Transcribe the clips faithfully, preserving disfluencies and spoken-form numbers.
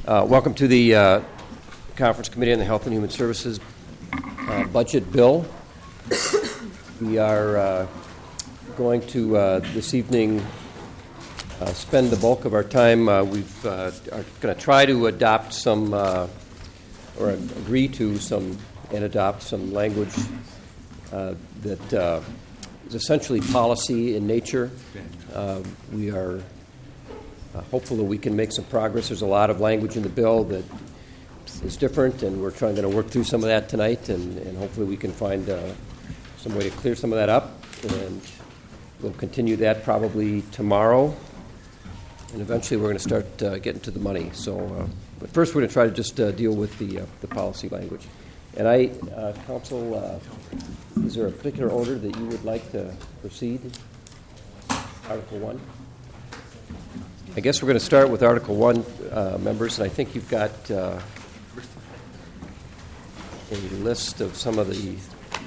Uh, welcome to the uh, Conference Committee on the Health and Human Services uh, Budget Bill. We are uh, going to uh, this evening uh, spend the bulk of our time. Uh, we've uh, are going to try to adopt some uh, or agree to some and adopt some language uh, that uh, is essentially policy in nature. Uh, we are uh, hopeful that we can make some progress. There's a lot of language in the bill that is different, and we're trying to work through some of that tonight, and, and hopefully we can find uh, some way to clear some of that up. And we'll continue that probably tomorrow, and eventually we're going to start uh, getting to the money. So, uh, but first we're going to try to just uh, deal with the uh, the policy language. And I, uh, Council, uh, is there a particular order that you would like to proceed? Article one? I guess we're going to start with Article one, uh, members, and I think you've got uh, a list of some of the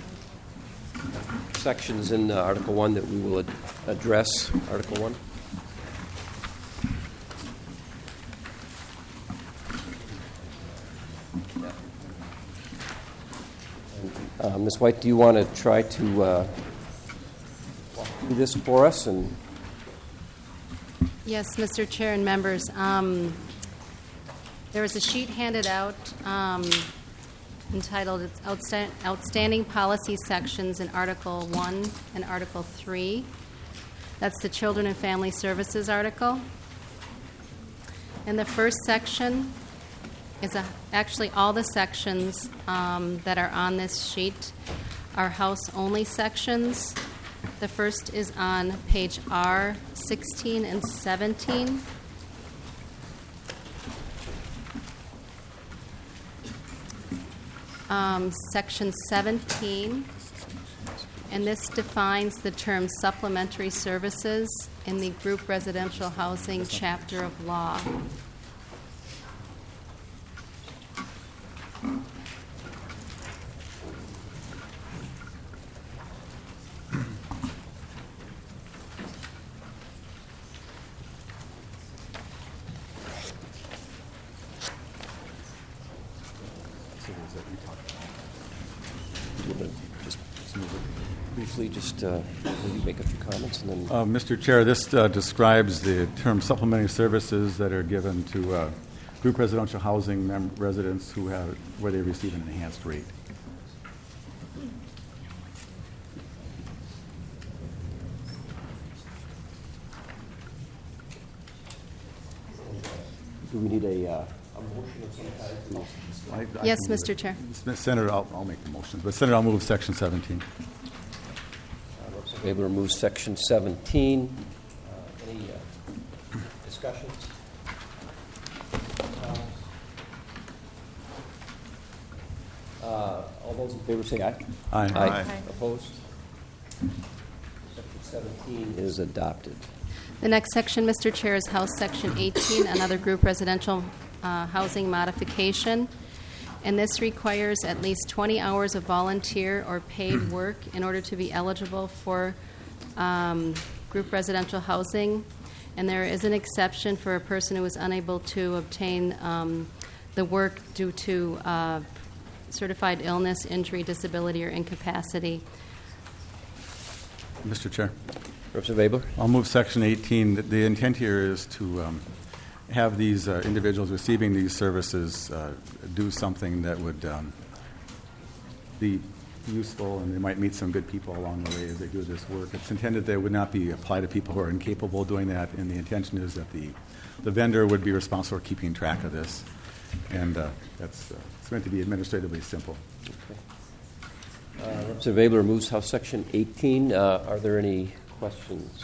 sections in uh, Article one that we will ad- address. Article one. Uh, Miz White, do you want to try to uh, do this for us? And yes, Mister Chair and members. Um, there was a sheet handed out um, entitled Outsta- Outstanding Policy Sections in Article one and Article three. That's the Children and Family Services article. And the first section is a, actually all the sections um, that are on this sheet are house-only sections. The first is on page R sixteen and seventeen. Um, section seventeen, and this defines the term supplementary services in the group residential housing chapter of law. briefly just uh, maybe make a few comments and then... Uh, Mister Chair, this uh, describes the term supplementary services that are given to uh, group residential housing mem- residents who have where they receive an enhanced rate. Do we need a, uh, a motion of some kind? I, I yes, Mister Chair. Senator, I'll, I'll make the motion. But Senator, I'll move Section seventeen. Uh, Representative Abler moves Section seventeen. Uh, any uh, discussions? Uh, all those in favor say aye. Aye. Aye. Aye. Opposed? Section seventeen is adopted. The next section, Mister Chair, is House Section eighteen, another group residential uh, housing modification. And this requires at least twenty hours of volunteer or paid work in order to be eligible for um, group residential housing. And there is an exception for a person who is unable to obtain um, the work due to uh, certified illness, injury, disability, or incapacity. Mister Chair. Representative Abler? I'll move Section eighteen. The, the intent here is to um, have these uh, individuals receiving these services uh, do something that would um, be useful, and they might meet some good people along the way as they do this work. It's intended that it would not be applied to people who are incapable of doing that, and the intention is that the, the vendor would be responsible for keeping track of this. And uh, that's uh, it's meant to be administratively simple. Okay. Uh, Representative Abler moves House Section eighteen. Uh, are there any questions?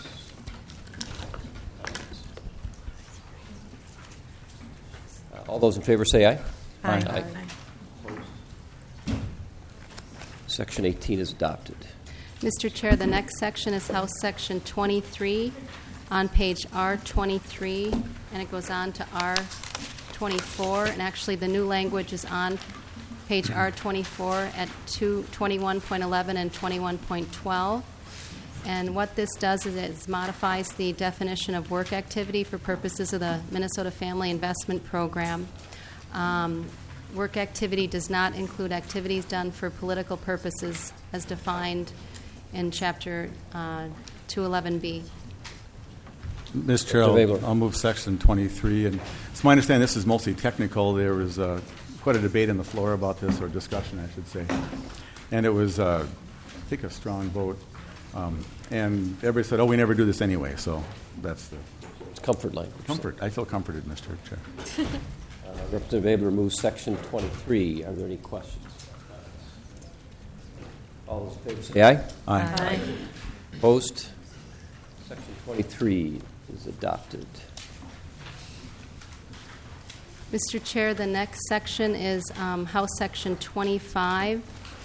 Uh, all those in favor say aye. Aye. Aye. Aye. Section eighteen is adopted. Mister Chair, the next section is House Section twenty-three on page R twenty-three, and it goes on to R twenty-four, and actually the new language is on page R twenty-four at twenty-one point eleven and twenty-one point twelve. And what this does is it modifies the definition of work activity for purposes of the Minnesota Family Investment Program. Um, work activity does not include activities done for political purposes as defined in Chapter uh, two eleven B. Mister Chair, I'll, I'll move Section twenty-three. And it's my understanding this is mostly technical. There was uh, quite a debate on the floor about this, or discussion, I should say. And it was, uh, I think, a strong vote. Um, and everybody said, oh, we never do this anyway. So that's the It's comfort language. comfort. I feel comforted, Mister Chair. Uh, Representative Abler moves Section twenty-three. Are there any questions? All those in favor say aye. Aye. Aye. Opposed? Section twenty-three is adopted. Mister Chair, the next section is um, House Section twenty-five.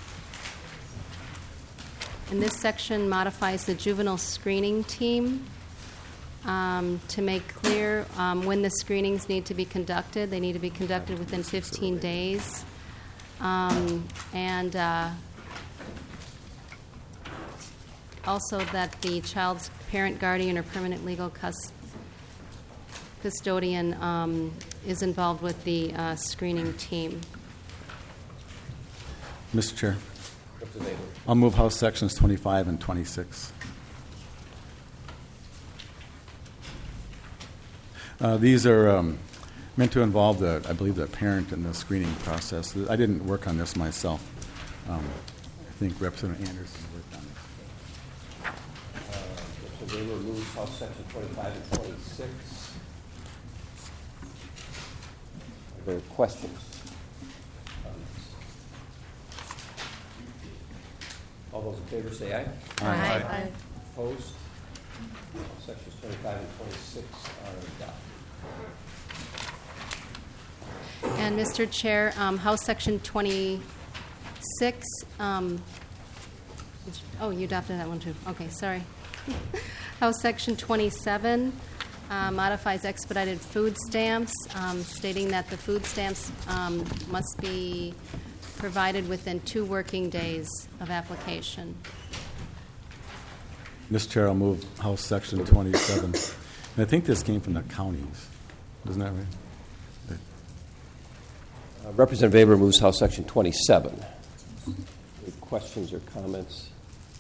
And this section modifies the juvenile screening team um, to make clear um, when the screenings need to be conducted. They need to be conducted within fifteen days. Um, and uh, also that the child's parent, guardian, or permanent legal cus- custodian um, is involved with the uh, screening team. Mister Chair, I'll move House Sections twenty-five and twenty-six. Uh, these are um, meant to involve, the, I believe, the parent in the screening process. I didn't work on this myself. Um, I think Representative Anderson worked on this. Uh, Mister Abler moves House Section twenty-five and twenty-six. Are there questions? All those in favor say aye. Aye. Aye. Opposed? Sections twenty-five and twenty-six are adopted. And Mister Chair, um, House Section twenty-six, um, did you- oh, you adopted that one too. Okay, sorry. House Section twenty-seven uh, modifies expedited food stamps, um, stating that the food stamps um, must be provided within two working days of application. Mister Chair, I'll move House Section twenty-seven. And I think this came from the counties. Isn't that right? Uh, Representative Abler moves House Section twenty-seven. Any questions or comments?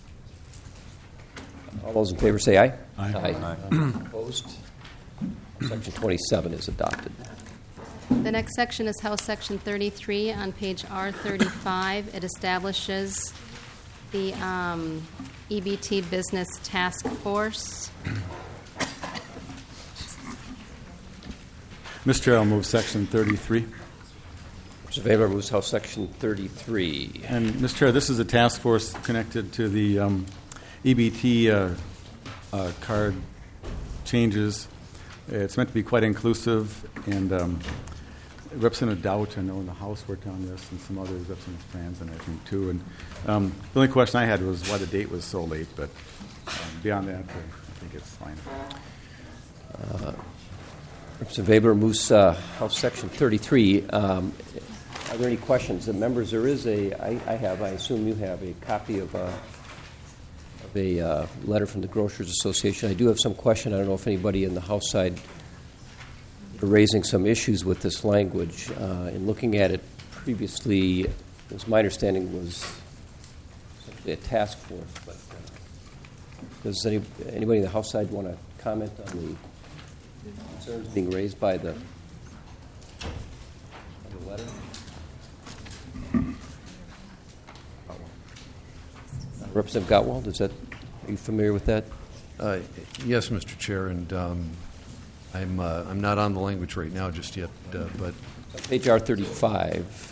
All those in favor say aye. Aye. Aye. Opposed? Section twenty-seven is adopted. The next section is House Section thirty-three on page R thirty-five. It establishes the um, E B T Business Task Force. Mister Chair, I'll move Section thirty-three. Mister Abler moves House Section thirty-three. And, Mister Chair, this is a task force connected to the um, E B T uh, uh, card changes. It's meant to be quite inclusive, and um, Representative Doubt, I know in the House worked on this, and some others, Representative Franzen, I think, too. And um, the only question I had was why the date was so late, but um, beyond that, I think it's fine. Uh, Representative Abler moves uh, House Section thirty-three. Um, are there any questions? The members, there is a, I, I have, I assume you have, a copy of a, of a uh, letter from the Grocers Association. I do have some question. I don't know if anybody in the House side are raising some issues with this language. Uh, in looking at it previously, it was my understanding was essentially a task force. But uh, does any, anybody in the House side want to comment on the concerns being raised by the, by the letter? Representative Gottwald, is that, are you familiar with that? Uh, yes, Mister Chair, and um, I'm uh, I'm not on the language right now just yet, uh, but Page R thirty-five.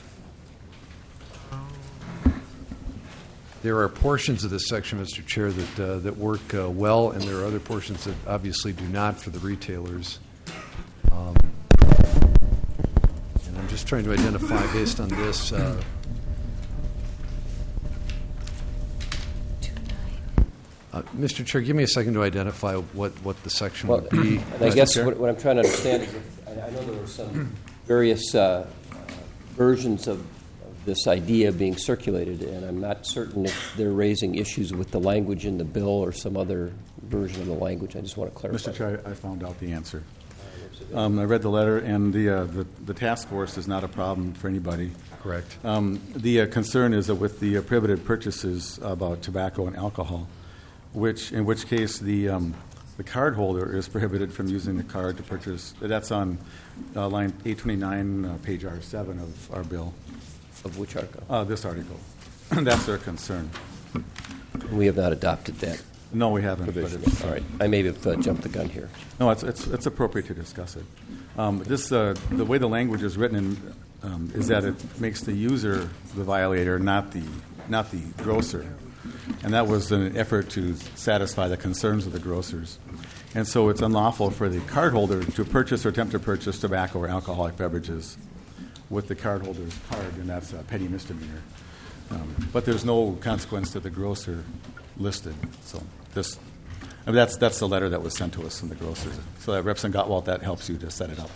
there are portions of this section, Mister Chair, that uh, that work uh, well, and there are other portions that obviously do not for the retailers. Um, and I'm just trying to identify, based on this. Uh, Uh, Mister Chair, give me a second to identify what, what the section Well, would be. and I guess what, what I'm trying to understand is, if, I, I know there were some various uh, uh, versions of, of this idea being circulated, and I'm not certain if they're raising issues with the language in the bill or some other version of the language. I just want to clarify. Mister Chair, I found out the answer. Um, I read the letter, and the, uh, the the task force is not a problem for anybody. Correct. Um, the uh, concern is that with the uh, prohibited purchases about tobacco and alcohol, which in which case the um, the card holder is prohibited from using the card to purchase. That's on uh, line eight twenty-nine, uh, page R seven of our bill. Of which article? Uh, this article. That's their concern. We have not adopted that No, we haven't. But provision. it's, All right. I may have uh, jumped the gun here. No, it's, it's, it's appropriate to discuss it. Um, this, uh, the way the language is written in, um, is that it makes the user the violator, not the, not the grocer. And that was an effort to satisfy the concerns of the grocers. And so it's unlawful for the cardholder to purchase or attempt to purchase tobacco or alcoholic beverages with the cardholder's card, and that's a petty misdemeanor. Um, but there's no consequence to the grocer listed. So this, I mean, that's that's the letter that was sent to us from the grocers. So that Representative Gottwald, that helps you to set it up.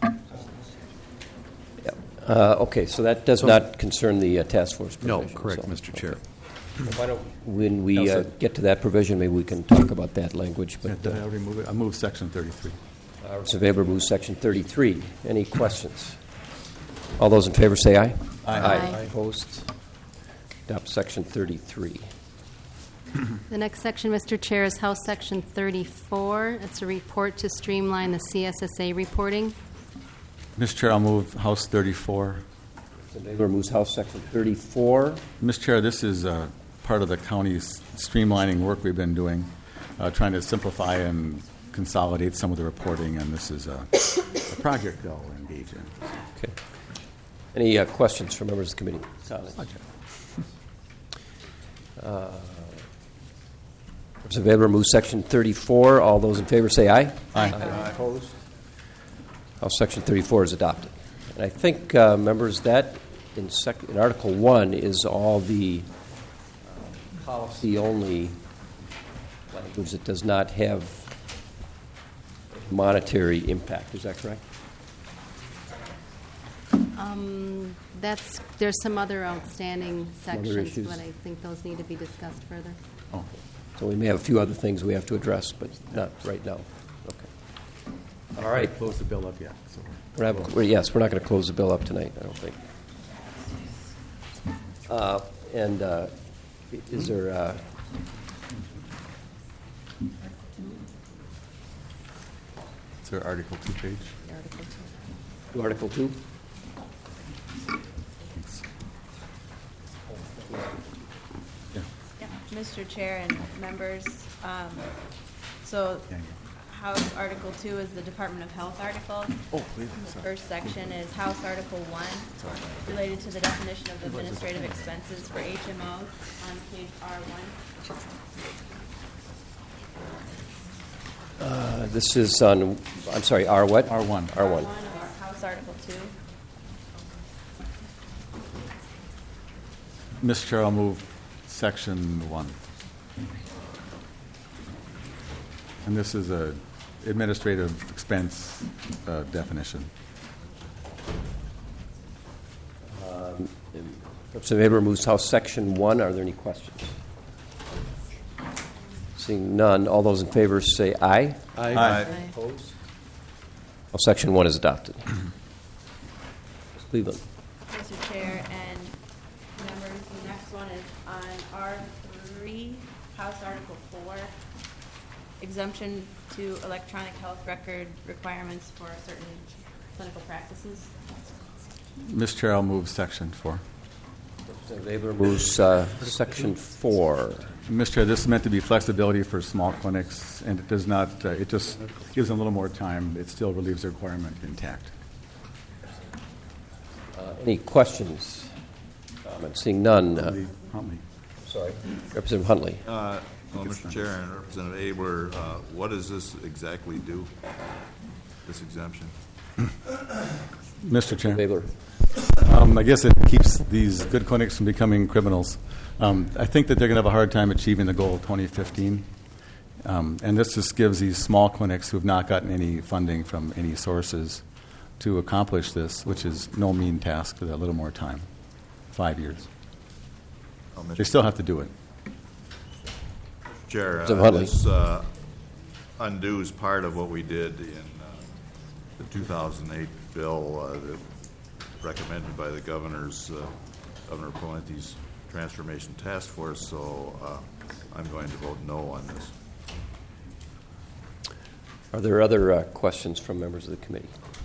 Yeah. Uh, okay, so that does not concern the uh, task force No, provision. correct, so- Mister Chair. Well, why don't, when we No, uh, sir. get to that provision, maybe we can talk about that language. Yeah, But did I uh, already move it? I moved section thirty-three. uh, Representative Weber moves Section thirty-three. Any questions? All those in favor say aye. Aye. Aye. Opposed? Adopt Section thirty-three. The next section, Mister Chair, is House Section thirty-four. It's a report to streamline the C S S A reporting. Mister Chair, I'll move House thirty-four. Representative Weber moves House Section thirty-four. Mister Chair, this is uh, part of the county's streamlining work we've been doing, uh, trying to simplify and consolidate some of the reporting, and this is a, a project they'll engage in. Okay. Any uh, questions from members of the committee? Uh, Representative Weber moves Section thirty-four. All those in favor say aye. Aye. Opposed? House Section thirty-four is adopted. And I think, uh, members, that in, sec- in Article one is all the uh, policy-only language that does not have monetary impact. Is that correct? Um, that's, there's some other outstanding sections, issues? but I think those need to be discussed further. Oh. So we may have a few other things we have to address, but not right now. Okay. All right. Close the bill up yet. So. We're having, we're, yes, we're not going to close the bill up tonight, I don't think. Uh, and uh, is there... Uh, Is there Article two page? Article two? Thanks. Yeah. Yeah, Mister Chair and members, um, so Yeah, yeah. House Article Two is the Department of Health article. Oh, please. The Sorry. first section is House Article One, related to the definition of administrative expenses for H M Os on page R one. Uh, this is on, I'm sorry, R what? R one. R one. of our House Article Two. Mister Chair, I'll move section one. And this is a administrative expense uh, definition. Representative Weber moves House Section one. Are there any questions? Seeing none, all those in favor say aye. Aye. Opposed? House Section one is adopted. Miz Cleveland. Mister Chair and members, the next one is on R three, House Article Four, exemption to electronic health record requirements for certain clinical practices. Mister Chair, I'll move section four. Representative Weber moves uh, Section four. Mister Chair, this is meant to be flexibility for small clinics, and it does not, uh, it just gives them a little more time. It still relieves the requirement intact. Uh, any questions? Comments? Seeing none. Uh, Huntley, Huntley. sorry. Representative Huntley. Uh, Well, Mister Chair and Representative Abler, uh, what does this exactly do, this exemption? Mister Chair. Weber. Um, I guess it keeps these good clinics from becoming criminals. Um, I think that they're going to have a hard time achieving the goal of twenty fifteen. Um, and this just gives these small clinics who have not gotten any funding from any sources to accomplish this, which is no mean task with a little more time. five years. Oh, They Mister still have to do it. Chair, Mister uh, Huntley. this uh, undoes part of what we did in uh, the two thousand eight bill uh, that recommended by the governor's, uh, Governor Palente's Transformation Task Force, so uh, I'm going to vote no on this. Are there other uh, questions from members of the committee?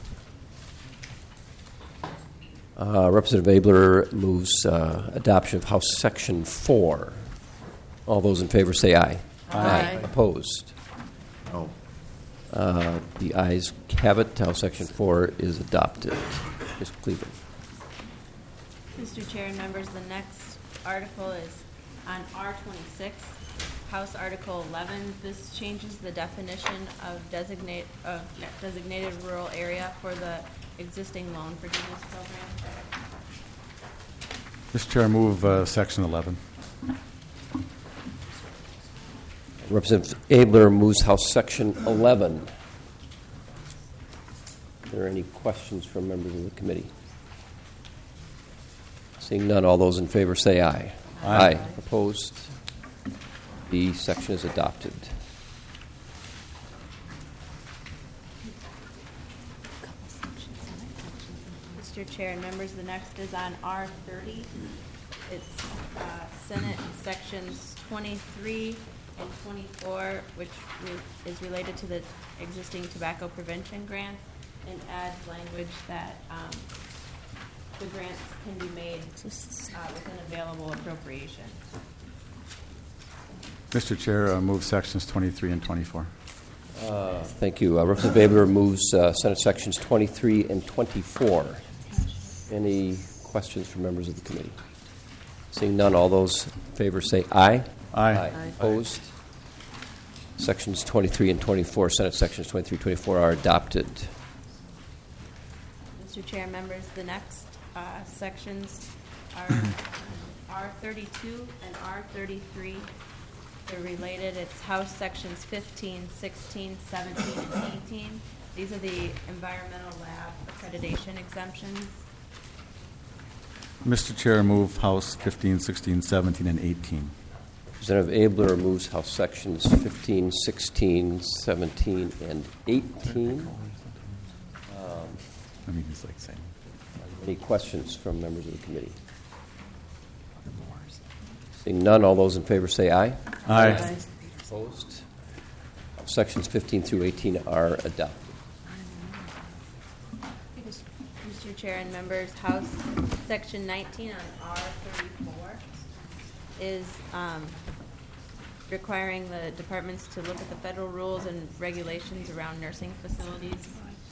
Uh, Representative Abler moves uh, adoption of House Section four. All those in favor say aye. Aye. Opposed? No. Uh, The ayes have it. House Section four is adopted. Miz Cleveland. Mister Chair and members, the next article is on R twenty-six, House Article eleven. This changes the definition of designate, of designated rural area for the existing loan forgiveness program. Mister Chair, move uh, Section eleven. Representative Abler moves House Section eleven. Are there any questions from members of the committee? Seeing none, all those in favor say aye. Aye. Opposed? The section is adopted. Mister Chair and members, the next is on R thirty. It's uh, Senate Sections twenty-three and twenty-four, which re- is related to the existing tobacco prevention grants, and adds language that um, the grants can be made uh, within available appropriation. Mister Chair, uh, move Sections twenty-three and twenty-four. Uh, Thank you. Uh, Representative Abler moves uh, Senate Sections twenty-three and twenty-four. Any questions from members of the committee? Seeing none, all those in favor say aye. Aye. Opposed? Sections twenty-three and twenty-four, Senate Sections twenty-three, twenty-four are adopted. Mister Chair, members, the next uh, sections are R thirty-two and R thirty-three. They're related. It's House Sections fifteen, sixteen, seventeen, and eighteen. These are the environmental lab accreditation exemptions. Mister Chair, move House fifteen, sixteen, seventeen, and eighteen. Representative Abler moves House Sections fifteen, sixteen, seventeen, and eighteen. I mean, it's like saying. Any questions from members of the committee? Seeing none, all those in favor say aye. Aye. Opposed? Sections fifteen through eighteen are adopted. Mister Chair and members, House Section nineteen on R thirty-four is um, requiring the departments to look at the federal rules and regulations around nursing facilities.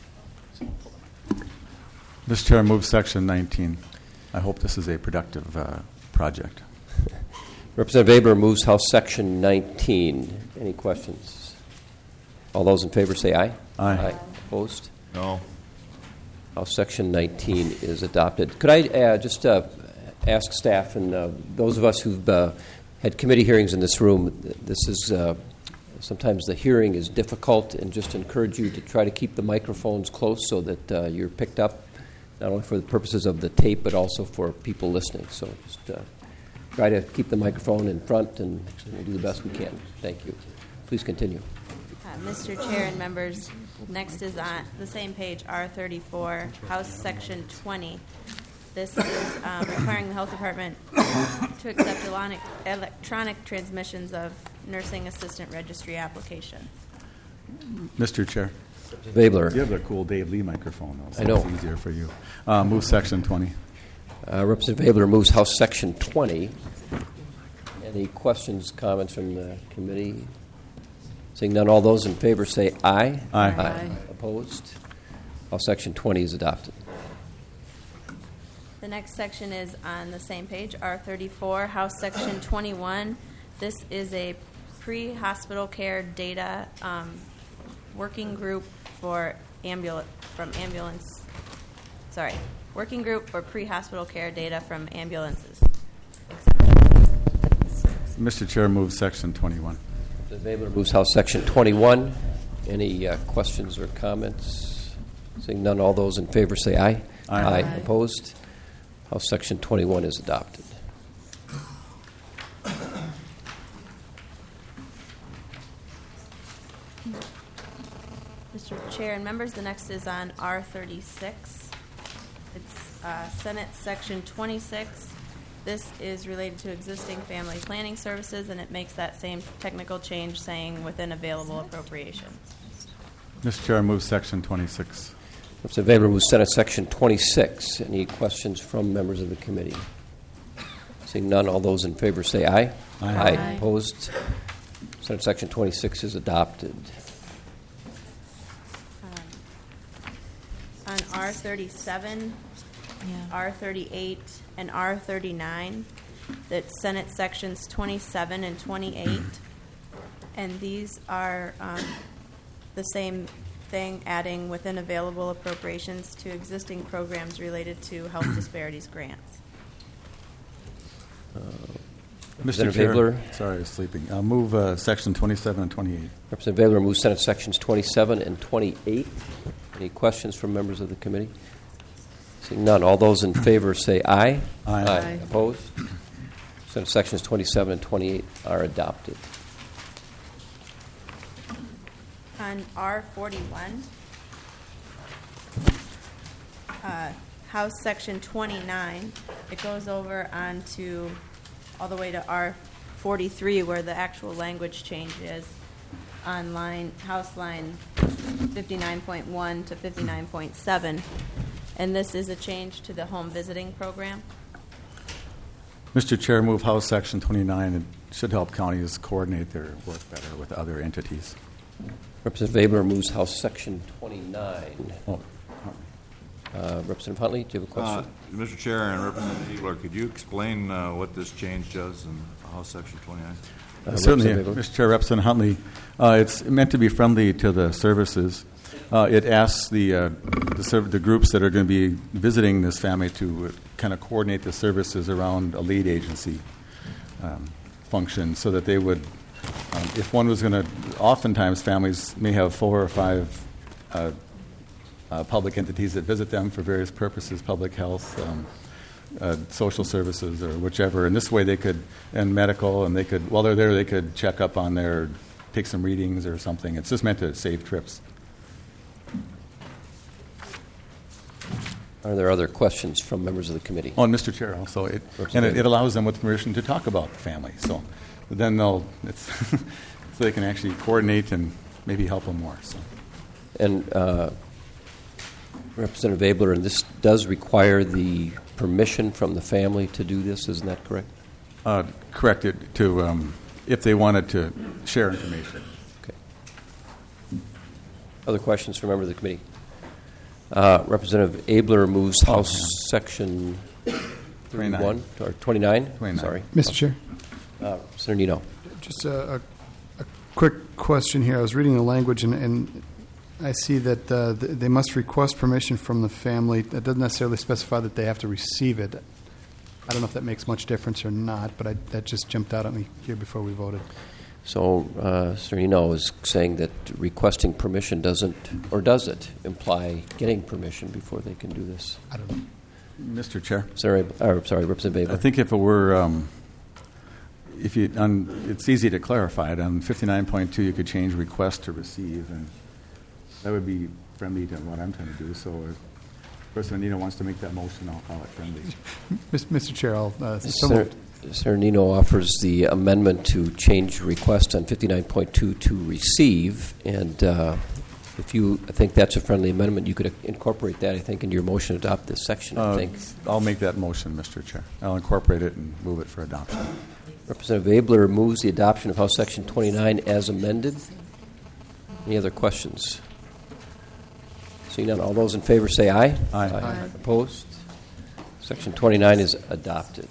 Mister Chair, move Section nineteen. I hope this is a productive uh, project. Representative Abler moves House Section nineteen. Any questions? All those in favor say aye. Aye. Opposed? No. House Section nineteen is adopted. Could I uh, just uh, ask staff and uh, those of us who've uh, had committee hearings in this room, this is uh, sometimes the hearing is difficult, and just encourage you to try to keep the microphones close so that uh, you're picked up, not only for the purposes of the tape, but also for people listening. So just uh, try to keep the microphone in front, and we'll do the best we can. Thank you. Please continue. Uh, Mister Chair and members, next is on the same page, R thirty-four, House Section twenty. This is um, requiring the Health Department to accept elonic- electronic transmissions of nursing assistant registry applications. Mister Chair. Babler. You have a cool Dave Lee microphone, though, so I know. it's easier for you. Uh, move Section twenty. Uh, Representative Abler moves House Section twenty. Any questions, comments from the committee? Seeing none, all those in favor say aye. Aye. Aye. Opposed? House Section twenty is adopted. The next section is on the same page, R thirty-four, House Section twenty-one. This is a pre-hospital care data um, working group for ambulance from ambulance. Sorry, working group for pre-hospital care data from ambulances. Mister Chair, move Section twenty-one. Representative Abler moves House Section twenty-one. Any uh, questions or comments? Seeing none, all those in favor say aye. Aye. Opposed? House Section twenty-one is adopted. Mister Chair and members, the next is on R thirty-six. It's uh, Senate Section twenty-six. This is related to existing family planning services, and it makes that same technical change saying within available appropriations. Mister Chair, I move Section twenty-six. Representative Abler moves Senate Section twenty-six. Any questions from members of the committee? Seeing none, all those in favor say aye. Aye. Aye. Opposed? Senate Section twenty-six is adopted. On R thirty-seven, Yeah. R thirty-eight, and R thirty-nine, that's Senate Sections twenty-seven and twenty-eight. And these are um, the same thing, adding within available appropriations to existing programs related to health disparities grants. Mister Representative Chair, Abler. sorry, I was sleeping. I'll move uh, Section twenty-seven and twenty-eight. Representative Abler moves Senate Sections twenty-seven and twenty-eight. Any questions from members of the committee? Seeing none, all those in favor say aye. Aye. Aye. Opposed? Senate Sections twenty-seven and twenty-eight are adopted. On R forty-one, uh, House Section twenty-nine, it goes over onto all the way to R forty-three, where the actual language change is on line, House line fifty-nine point one to fifty-nine point seven. And this is a change to the home visiting program. Mister Chair, move House Section twenty-nine. It should help counties coordinate their work better with other entities. Representative Abler moves House Section twenty-nine. Oh, Uh, Representative Huntley, do you have a question? Uh, Mister Chair and Representative Abler, could you explain uh, what this change does in House Section twenty-nine? Uh, Certainly, Representative Abler. Mister Chair, Representative Huntley. Uh, it's meant to be friendly to the services. Uh, it asks the uh, the, serv- the groups that are going to be visiting this family to uh, kind of coordinate the services around a lead agency um, function, so that they would, um, if one was going to, oftentimes families may have four or five uh, uh, public entities that visit them for various purposes, public health, um, uh, social services, or whichever. And this way they could, and medical, and they could, while they're there, they could check up on their, take some readings or something. It's just meant to save trips. Are there other questions from members of the committee? Oh, and Mister Chair, also, it, and it, it allows them with permission to talk about the family. So then they'll, it's so they can actually coordinate and maybe help them more. So. And uh, Representative Abler, and this does require the permission from the family to do this, isn't that correct? Uh, correct it to, um, if they wanted to share information. Okay. Other questions from members of the committee? Uh, Representative Abler moves Oh, House yeah. Section twenty-nine. thirty-one, or twenty-nine? twenty-nine. Sorry. Mister Chair, Uh, Senator Nino. just a, a, a quick question here. I was reading the language, and, and I see that uh, th- they must request permission from the family. That doesn't necessarily specify that they have to receive it. I don't know if that makes much difference or not, but I, that just jumped out at me here before we voted. So uh, Senator Nino is saying that requesting permission doesn't, or does it, imply getting permission before they can do this? I don't know. Mister Chair. Senator, Ab- or, sorry, Representative Abler. I think if it were, um, if you, on, it's easy to clarify it. On fifty-nine point two, you could change request to receive, and that would be friendly to what I'm trying to do. So if President Nino wants to make that motion, I'll call it friendly. Mis- Mister Chair, I'll, uh, so Senator, moved. Senator Nino offers the amendment to change request on fifty-nine point two to receive, and uh, if you I think that's a friendly amendment, you could incorporate that, I think, into your motion to adopt this section, I Uh, think. I'll make that motion, Mister Chair. I'll incorporate it and move it for adoption. Representative Abler moves the adoption of House Section twenty-nine as amended. Any other questions? Seeing none, all those in favor say aye. Aye. Aye. Opposed? Section twenty-nine is adopted.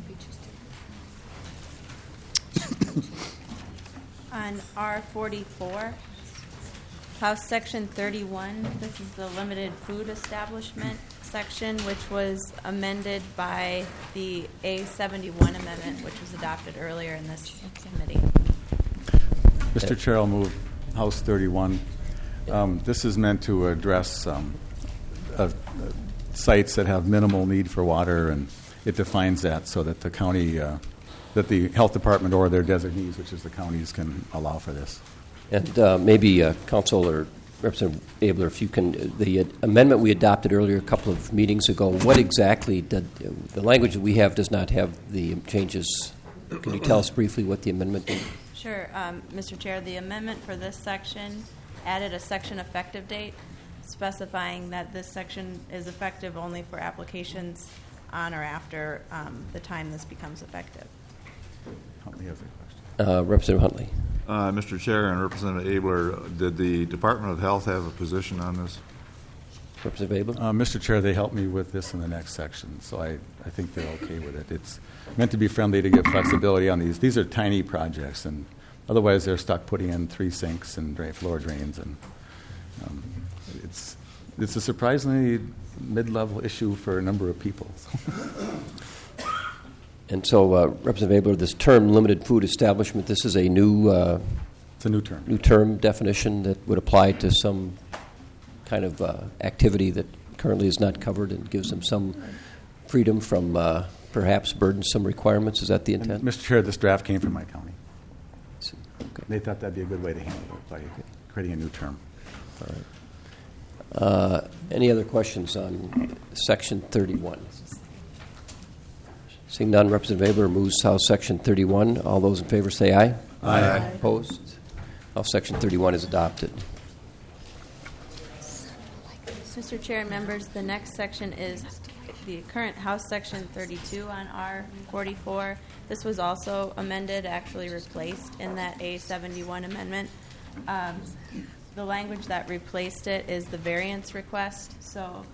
On R forty-four, House Section thirty-one, this is the limited food establishment section, which was amended by the A seventy-one amendment, which was adopted earlier in this committee. Mister Chair, I'll move House thirty-one. Um, this is meant to address um, a, sites that have minimal need for water, and it defines that so that the county, uh, that the health department or their designees, which is the counties, can allow for this. And uh, maybe uh, Council or Representative Abler, if you can, the amendment we adopted earlier a couple of meetings ago, what exactly did, the language that we have does not have the changes. Can you tell us briefly what the amendment did? Sure, um, Mister Chair, the amendment for this section added a section effective date specifying that this section is effective only for applications on or after um, the time this becomes effective. Huntley has a question. Uh, Representative Huntley. Uh, Mister Chair and Representative Abler, did the Department of Health have a position on this? Representative Abler. Uh, Mister Chair, they helped me with this in the next section, so I, I think they're okay with it. It's meant to be friendly to give flexibility on these. These are tiny projects, and otherwise they're stuck putting in three sinks and dra- floor drains, and um, it's it's a surprisingly mid-level issue for a number of people. And so, uh, Representative Abler, this term limited food establishment, this is a new uh, It's a new term. new term definition that would apply to some kind of uh, activity that currently is not covered and gives them some freedom from uh, perhaps burdensome requirements. Is that the And intent? Mister Chair, this draft came from my county. Okay. They thought that'd be a good way to handle it by creating a new term. All right. Uh, any other questions on Section thirty-one? Seeing none, Representative Abler moves House Section thirty-one. All those in favor say aye. Aye. Aye. Opposed? House Section thirty-one is adopted. Mister Chair and members, the next section is the current House Section thirty-two on R forty-four. This was also amended, actually replaced in that A seventy-one amendment. Um, the language that replaced it is the variance request. So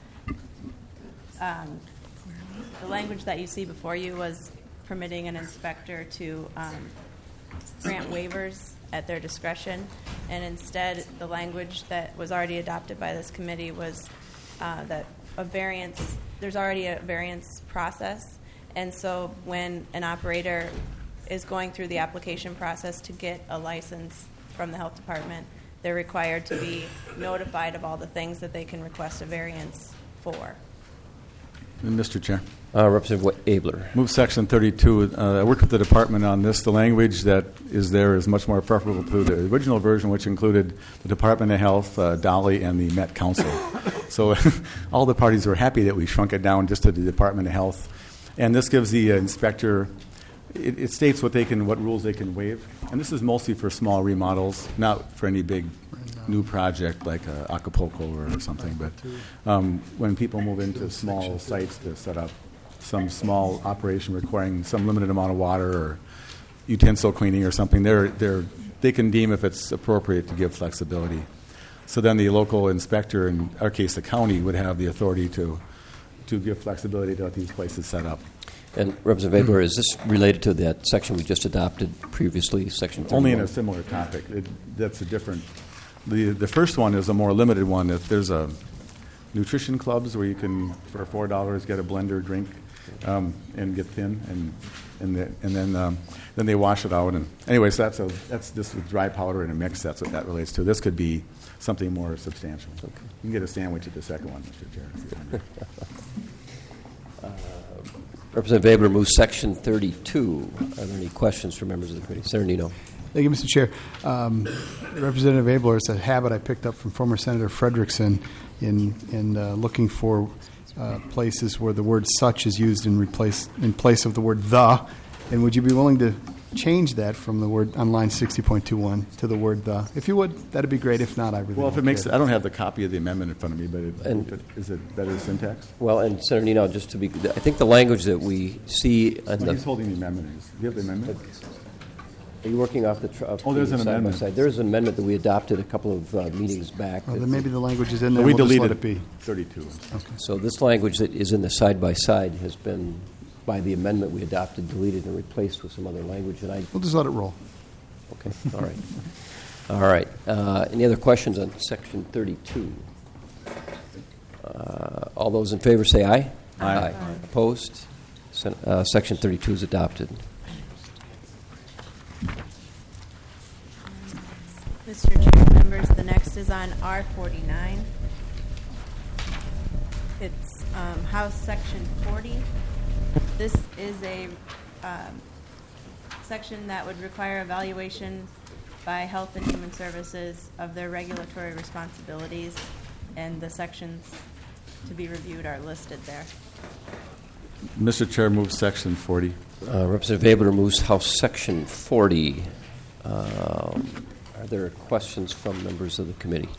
um, the language that you see before you was permitting an inspector to um, grant waivers at their discretion, and instead the language that was already adopted by this committee was uh, that a variance, there's already a variance process, and so when an operator is going through the application process to get a license from the health department, they're required to be notified of all the things that they can request a variance for. And Mister Chair. Uh, Representative Abler. Move Section thirty-two. Uh, I worked with the department on this. The language that is there is much more preferable to the original version, which included the Department of Health, uh, Dolly, and the Met Council. So all the parties were happy that we shrunk it down just to the Department of Health. And this gives the uh, inspector, it, it states what they can, what rules they can waive. And this is mostly for small remodels, not for any big new project like uh, Acapulco or something. But um, when people move into small sites to set up some small operation requiring some limited amount of water or utensil cleaning or something, they're, they're, they can deem if it's appropriate to give flexibility. So then the local inspector, in our case the county, would have the authority to, to give flexibility to what these places set up. And Representative Abler, is this related to that section we just adopted previously, Section thirty-one? Only in a similar topic. It, that's a different. The the first one is a more limited one. If there's a nutrition clubs where you can for four dollars get a blender drink um, and get thin, and and the, and then um, then they wash it out. And anyways, that's a that's this with dry powder in a mix. That's what that relates to. This could be something more substantial. Okay. You can get a sandwich at the second one, Mister Chair. uh, Representative Abler moves Section thirty-two. Are there any questions for members of the committee? Senator Nino. Thank you, Mister Chair. Um, Representative Abler, it's a habit I picked up from former Senator Frederickson in in uh, looking for uh, places where the word "such" is used in replace in place of the word "the." And would you be willing to change that from the word on line sixty point two one to the word "the"? If you would, that'd be great. If not, I really Well, if don't it makes, care. I don't have the copy of the amendment in front of me, but it, And- if it, is it better syntax? Well, and Senator Nino, just to be, I think the language that we see on Well, he's the, holding the amendment. Is- Do you have the amendment? are you working off the, tr- off Oh, there's the an side by amendment. side? There's an amendment that we adopted a couple of uh, meetings back. Well, that- then maybe the language is in there. we we'll just let deleted it be. thirty-two. So this language that is in the side by side has been, by the amendment we adopted, deleted and replaced with some other language. And I, We'll just let it roll. okay, all right, all right. Uh, any other questions on Section thirty-two? Uh, all those in favor say aye. Aye. Aye. Opposed? Sen- uh, Section thirty-two is adopted. Mister Chair, members, the next is on R forty-nine. It's um, House Section forty. This is a um, section that would require evaluation by Health and Human Services of their regulatory responsibilities, and the sections to be reviewed are listed there. Mister Chair, move Section forty. Uh, Representative Abler moves House Section forty. Um, are there questions from members of the committee?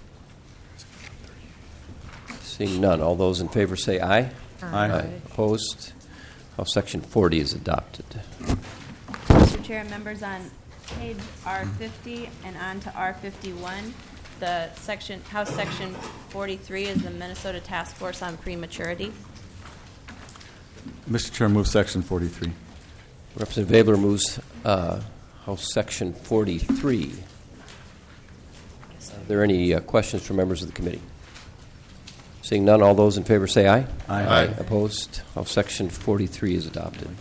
Seeing none, all those in favor say aye. Aye. Opposed? House Section forty is adopted. Mister Chair, members, on page R fifty and on to R fifty-one, the section, House Section forty-three is the Minnesota Task Force on Prematurity. Mister Chair, move Section forty-three. Representative Abler moves uh, House Section forty-three. Are there any uh, questions from members of the committee? Seeing none, all those in favor say aye. Aye. Aye. Opposed? House Section forty-three is adopted.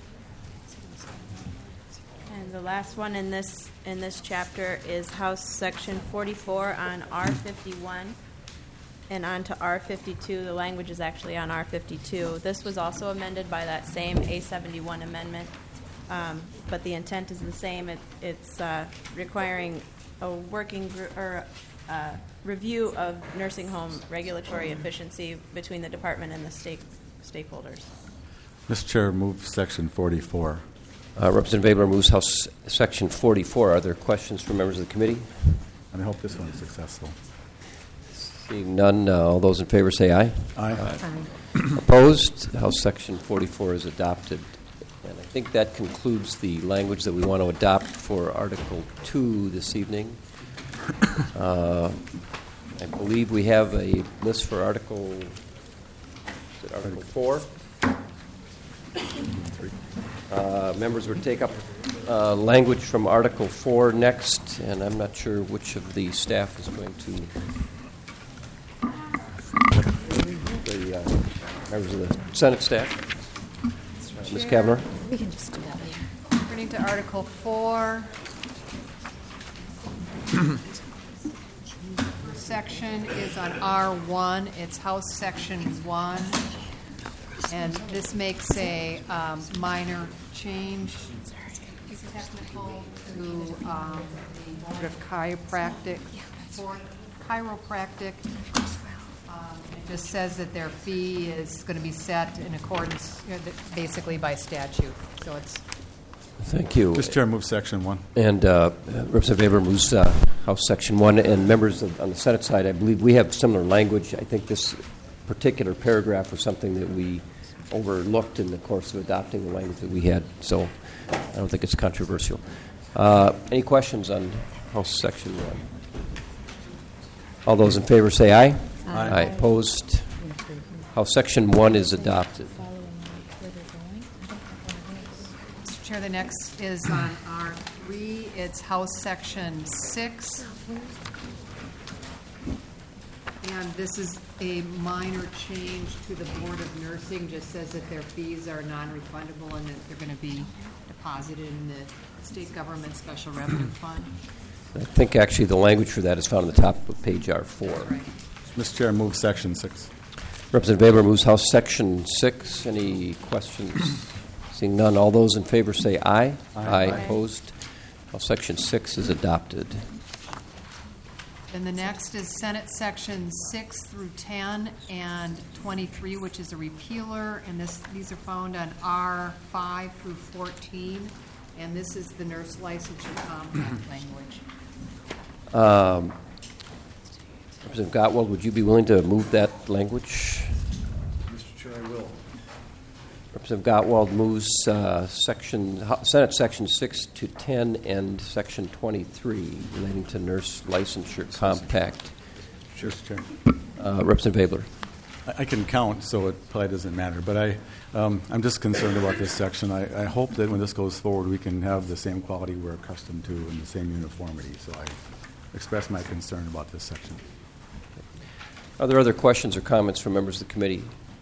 And the last one in this, in this chapter is House Section forty-four on R fifty-one and on to R fifty-two. The language is actually on R fifty-two. This was also amended by that same A seventy-one amendment, um, but the intent is the same. It, it's uh, requiring a working group or uh, review of nursing home regulatory efficiency between the department and the stake, stakeholders. Mister Chair, move Section forty-four. Uh, Representative Abler moves House Section forty-four. Are there questions from members of the committee? And I hope this one is successful. Seeing none, uh, all those in favor say aye. Aye. Opposed? House Section forty-four is adopted. And I think that concludes the language that we want to adopt for Article two this evening. Uh, I believe we have a list for Article, is it Article four? Uh, members would take up uh, language from Article four next, and I'm not sure which of the staff is going to. The uh, members of the Senate staff. Uh, Miz Kavanaugh. We can just do that later. Turning to Article four. Section is on R one. It's House Section one. And this makes a um, minor change technical to um, the Board of Chiropractic. Board Chiropractic. Um, it just says that their fee is going to be set in accordance, you know, basically by statute. So it's Thank you. Mister Chair, move Section one. And uh, Representative Abler moves uh, House Section one. And members of, on the Senate side, I believe we have similar language. I think this particular paragraph was something that we overlooked in the course of adopting the language that we had. So I don't think it's controversial. Uh, any questions on House Section one? All those in favor say aye. Aye. Aye. Opposed? House Section one is adopted. Mister Chair, the next is on R three. It's House Section six. And this is a minor change to the Board of Nursing. Just says that their fees are non-refundable and that they're going to be deposited in the state government special revenue fund. I think actually the language for that is found on the top of page R four. Right. Mister Chair, move Section six. Representative Abler moves House Section six. Any questions? Seeing none, all those in favor say aye. Aye. Opposed? House Section six is adopted. And the next is Senate Section six through ten and twenty-three, which is a repealer, and this, these are found on R five through fourteen, and this is the nurse licensure compact language. Um, Representative Gottwald, would you be willing to move that language? Mister Chair, I will. Representative Gottwald moves uh, section, Senate Section six to ten and Section twenty-three relating to nurse licensure compact. Sure, Mister Chair. Uh, Representative Abler. I I can count, so it probably doesn't matter. But I, um, I'm just concerned about this section. I, I hope that when this goes forward, we can have the same quality we're accustomed to and the same uniformity. So I express my concern about this section. Are there other questions or comments from members of the committee?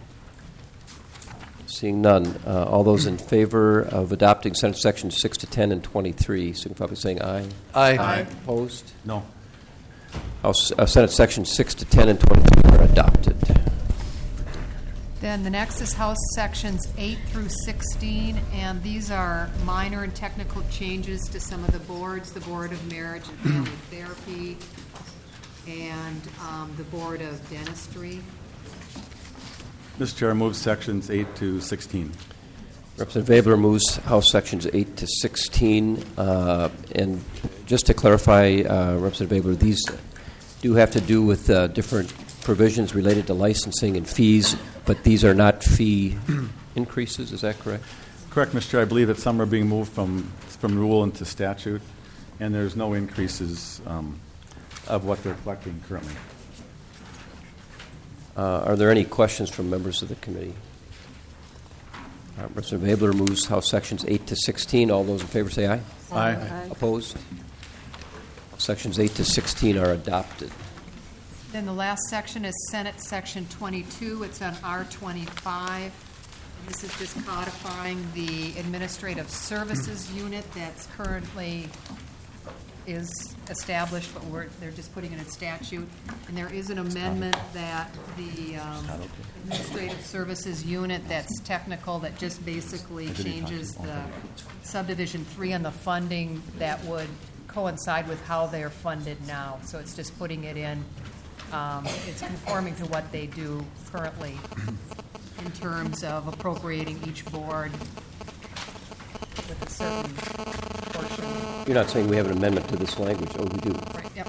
Seeing none, uh, all those in favor of adopting Senate Section six to ten and twenty-three, signify by saying aye. Aye. Aye. Opposed? No. House, uh, Senate Section six to ten and twenty-three are adopted. Then the next is House Sections eight through sixteen, and these are minor and technical changes to some of the boards, the Board of Marriage and Family Therapy, and um, the Board of Dentistry. Mister Chair, I move sections eight to sixteen. Representative Abler moves House Sections eight to sixteen. Uh, and just to clarify, uh, Representative Abler, these do have to do with uh, different provisions related to licensing and fees, but these are not fee increases. Is that correct? Correct, Mister Chair. I believe that some are being moved from, from rule into statute, and there's no increases um, of what they're collecting currently. Uh, are there any questions from members of the committee? Uh, Representative Abler moves House Sections eight to sixteen. All those in favor say aye. Aye. Aye. Opposed? Sections eight to sixteen are adopted. Then the last section is Senate Section twenty-two. It's on R twenty-five. This is just codifying the Administrative Services Unit that's currently is established, but we're, they're just putting it in statute. And there is an amendment that the um, Administrative Services Unit that's technical, that just basically changes the subdivision three on the funding that would coincide with how they're funded now. So it's just putting it in, um, it's conforming to what they do currently in terms of appropriating each board with a certain portion. You're not saying we have an amendment to this language? Oh, we do. Right, yep.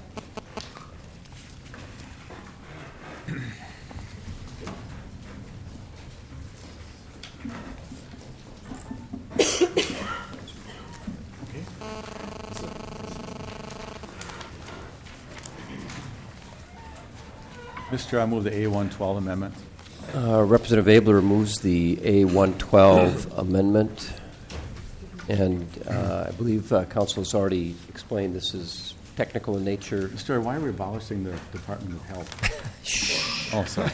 Mister Chair, I move the A one twelve amendment. Uh, Representative Abler moves the A one twelve amendment. And uh, I believe uh, Council has already explained this is technical in nature. Mister Chair, why are we abolishing the Department of Health? Oh, sorry.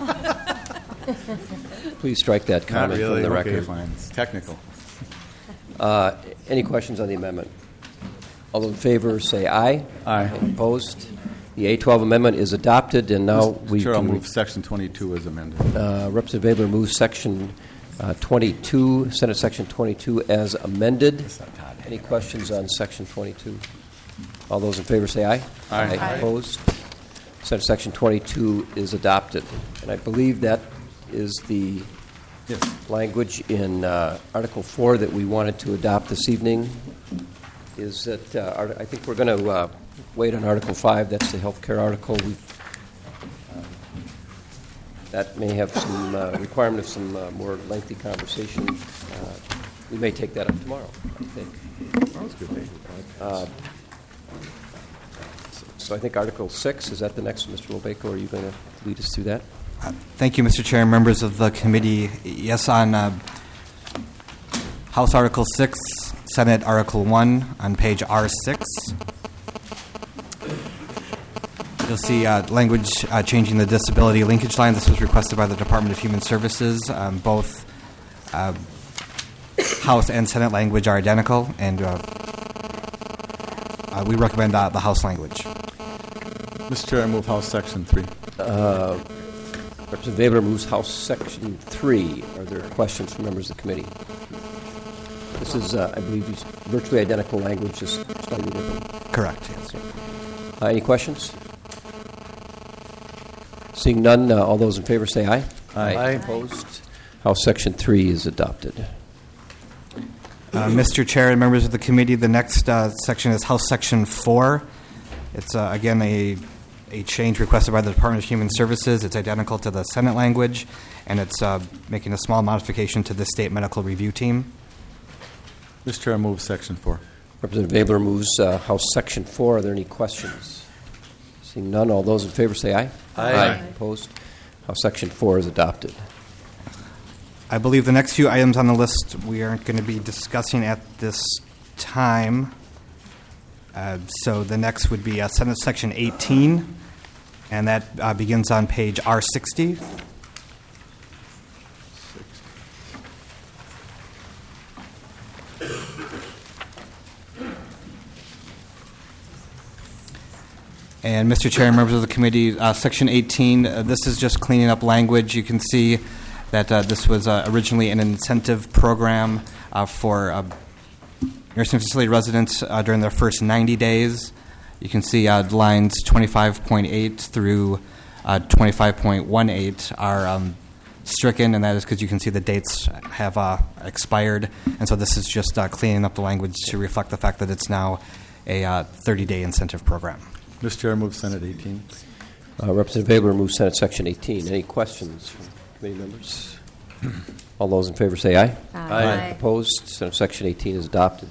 Please strike that comment Not really. from the Okay, record. fine. It's technical. Uh, any questions on the amendment? All those in favor say aye. Aye. Opposed? The A twelve amendment is adopted, and now Mister we Chair, I'll can move section twenty-two as amended. Uh, Representative Abler moves Section uh, twenty-two, Senate Section twenty-two as amended. Any questions on Section twenty-two? All those in favor say aye. Aye. Aye. Opposed? Senate Section twenty-two is adopted. And I believe that is the Yes. language in uh, Article four that we wanted to adopt this evening. Is that, uh, art- I think we're going to uh, wait on Article five. That's the health care article. We That may have some uh, requirement of some uh, more lengthy conversation. Uh, we may take that up tomorrow, I think. That was good. Uh, so I think Article six, is that the next one, Mister Lobako? Are you going to lead us through that? Uh, Thank you, Mister Chair and members of the committee. Yes, on uh, House Article six, Senate Article one, on page R six. You'll see uh, language uh, changing the disability linkage line. This was requested by the Department of Human Services. Um, both uh, House and Senate language are identical, and uh, uh, we recommend uh, the House language. Mister Chair, I move House Section three. Uh, Representative Abler moves House Section three. Are there questions from members of the committee? This is, uh, I believe, virtually identical language, just slightly different. Correct, yes. Uh, any questions? Seeing none, uh, all those in favor say aye. Aye. Opposed? House Section three is adopted. Uh, Mister Chair and members of the committee, the next uh, section is House Section four. It's, uh, again, a, a change requested by the Department of Human Services. It's identical to the Senate language, and it's uh, making a small modification to the State Medical Review Team. Mister Chair, I move Section four. Representative Abler moves uh, House Section four. Are there any questions? Seeing none, all those in favor say aye. Aye. Opposed? House Section four is adopted. I believe the next few items on the list we aren't going to be discussing at this time. Uh, so the next would be uh, Senate Section eighteen, and that uh, begins on page R sixty. And Mister Chair and members of the committee, uh, Section eighteen, uh, this is just cleaning up language. You can see that uh, this was uh, originally an incentive program uh, for uh, nursing facility residents uh, during their first ninety days. You can see uh, lines twenty-five point eight through uh, twenty-five point one eight are um, stricken, and that is because you can see the dates have uh, expired. And so this is just uh, cleaning up the language to reflect the fact that it's now a uh, thirty-day incentive program. Mister Chair, move Senate eighteen. Uh, Representative Abler moves Senate Section eighteen. Any questions from committee members? All those in favor say aye. Aye. Aye. Opposed? Senate Section eighteen is adopted.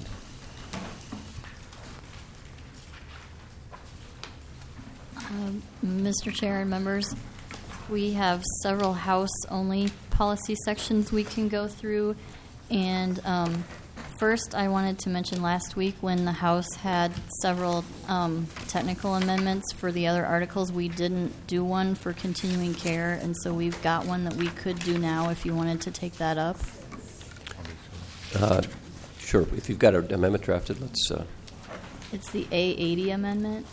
Um, Mister Chair and members, we have several House-only policy sections we can go through. And um, first, I wanted to mention last week when the House had several um, technical amendments for the other articles, we didn't do one for continuing care, and so we've got one that we could do now if you wanted to take that up. Uh, sure. If you've got an amendment drafted, let's... Uh, It's the A eighty amendment.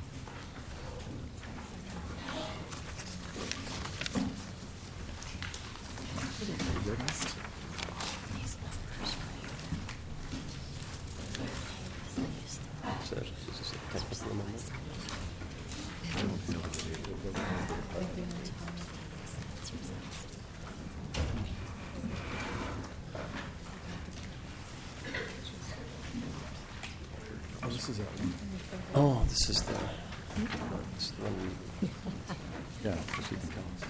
oh, this is the... This is the one we, Yeah, proceed to council.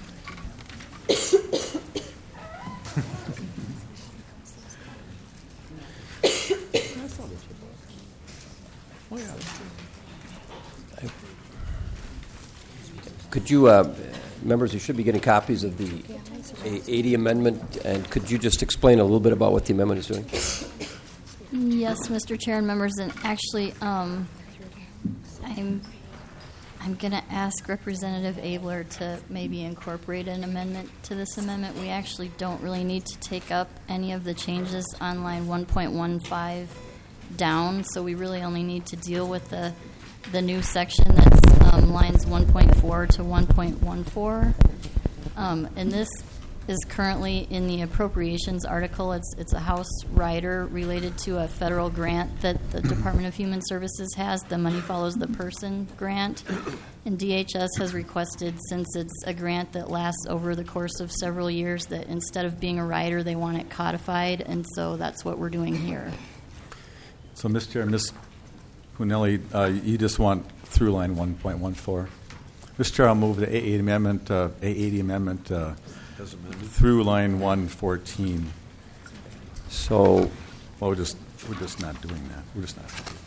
Could you, uh, members, you should be getting copies of the A eighty amendment, and could you just explain a little bit about what the amendment is doing? Yes, Mister Chair and members, and actually, um, I'm I'm going to ask Representative Abler to maybe incorporate an amendment to this amendment. We actually don't really need to take up any of the changes on line one point one five down, so we really only need to deal with the the new section that's um, lines one point four to one point one four. Um, and this is currently in the appropriations article. It's it's a House rider related to a federal grant that the Department of Human Services has, the Money Follows the Person grant. And D H S has requested, since it's a grant that lasts over the course of several years, that instead of being a rider, they want it codified, and so that's what we're doing here. So, Mister Chair, Miz Punelli, uh, you just want through line one point one four. Mister Chair, I'll move the A eighty amendment, uh, A eighty amendment uh, through line one fourteen. So, Well, we're just we're just not doing that. We're just not.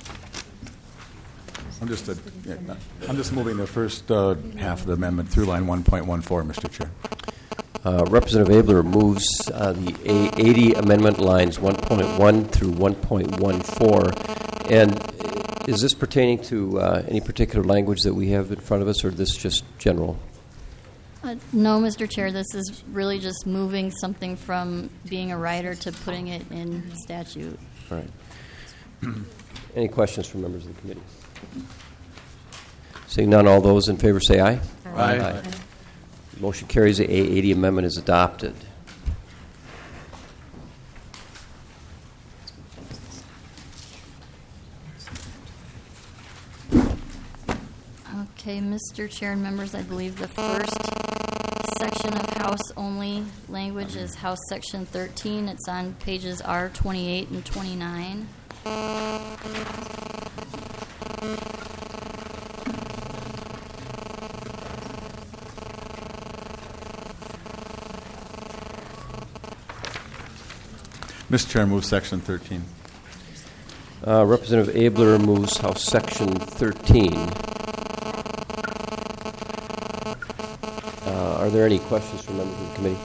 I'm just a, yeah, I'm just moving the first uh, half of the amendment through line one point one four, Mister Chair. uh, Representative Abler moves uh, the A eighty amendment lines one point one through one point one four. And is this pertaining to uh, any particular language that we have in front of us, or is this just general? Uh, no, Mister Chair, this is really just moving something from being a rider to putting it in statute. All right. Any questions from members of the committee? Seeing none, all those in favor say aye. Aye. Aye. Motion carries. The A eighty amendment is adopted. Okay, Mister Chair and members, I believe the first section of House-only language is House Section thirteen. It's on pages R twenty-eight and twenty-nine. Mister Chair, move section thirteen. Uh, Representative Abler moves House Section thirteen. Uh, are there any questions from members of the committee?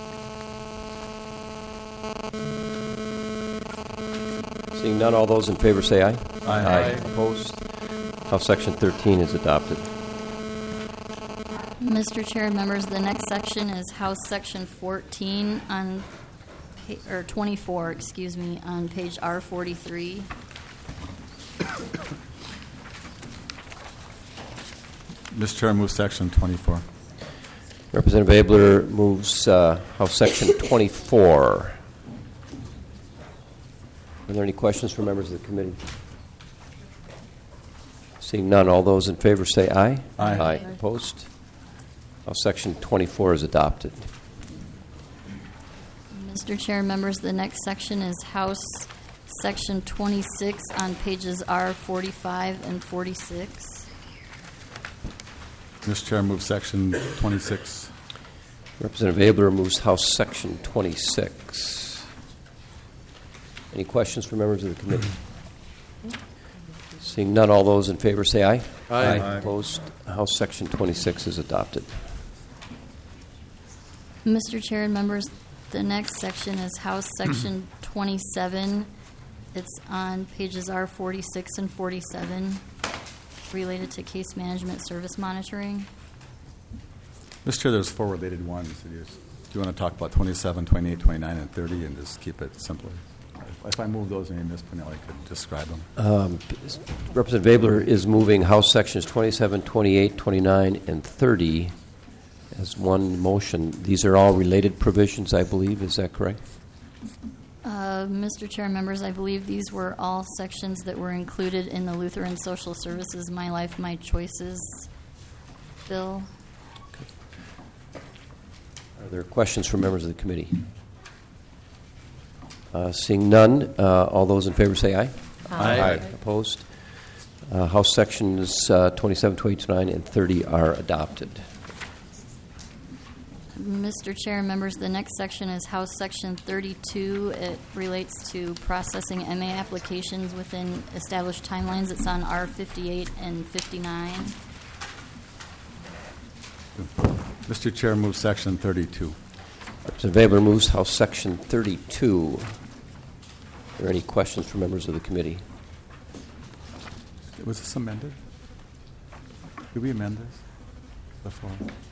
Seeing none, all those in favor say aye. Aye. Aye. Opposed? House Section thirteen is adopted. Mister Chair and members, the next section is House Section fourteen on, pa- or twenty-four, excuse me, on page R forty-three. Mister Chair, move section twenty-four. Representative Abler moves uh, House Section twenty-four. Are there any questions from members of the committee? Seeing none, all those in favor say aye. Aye. Aye. Opposed? House Section twenty-four is adopted. Mister Chair, members, the next section is House Section twenty-six on pages R forty-five and forty-six. Mister Chair, move section twenty-six. Representative Abler moves House Section twenty-six. Any questions for members of the committee? Seeing none, all those in favor say aye. Aye. Aye. Opposed? House Section twenty-six is adopted. Mister Chair and members, the next section is House Section twenty-seven. It's on pages R forty-six and forty-seven, related to case management service monitoring. Mister Chair, there's four related ones. Do you, do you want to talk about twenty-seven, twenty-eight, twenty-nine, and thirty, and just keep it simpler? If I move those, maybe Miz Pinelli could describe them. Um, Representative Abler is moving House Sections twenty-seven, twenty-eight, twenty-nine, and thirty as one motion. These are all related provisions, I believe. Is that correct? Uh, Mister Chair, members, I believe these were all sections that were included in the Lutheran Social Services My Life, My Choices bill. Are there questions from members of the committee? Uh, seeing none, uh, all those in favor say aye. Aye. Aye. Opposed? Uh, House Sections uh, twenty-seven, twenty-eight, twenty-nine, and thirty are adopted. Mister Chair and members, the next section is House Section thirty-two. It relates to processing M A applications within established timelines. It's on R fifty-eight and fifty-nine. Mister Chair, move section thirty-two. Representative Abler moves House Section thirty-two. Are there any questions from members of the committee? Was this amended? Did we amend this before?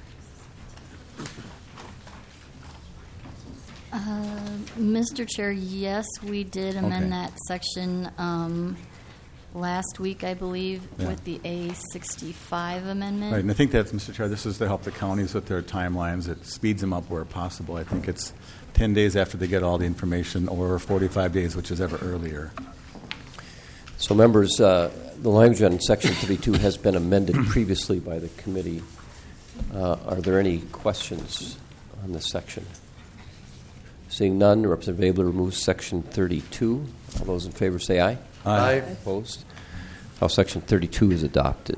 Uh, Mister Chair, yes, we did amend Okay. that section um, last week, I believe, Yeah. with the A sixty-five amendment. Right, and I think that's, Mister Chair, this is to help the counties with their timelines. It speeds them up where possible. I think it's ten days after they get all the information, or forty-five days, which is ever earlier. So, members, uh, the language on Section thirty-two has been amended previously by the committee. Uh, are there any questions on this section? Seeing none, Representative Abler removes Section thirty-two. All those in favor say aye. Aye. Opposed? House Section thirty-two is adopted.